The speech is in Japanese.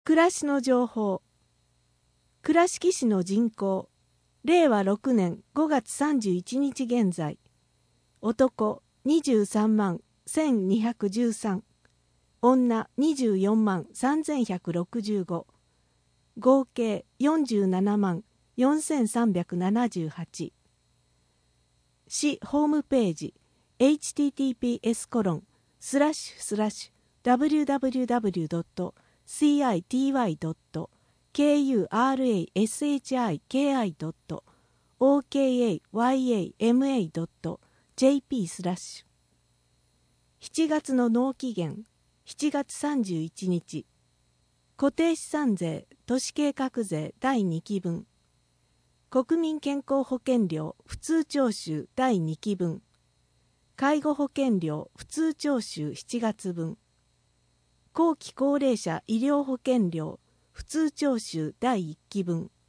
暮らしの情報。倉敷市の人口、令和6年5月31日現在、男23万1213、女24万3165、合計47万4378。市ホームページ https://www.city.kuraishima.jp/。 7月の納期限7月31日。固定資産税都市計画税第2期分、国民健康保険料普通徴収第2期分、介護保険料普通徴収7月分、後期高齢者医療保険料普通徴収第1期分。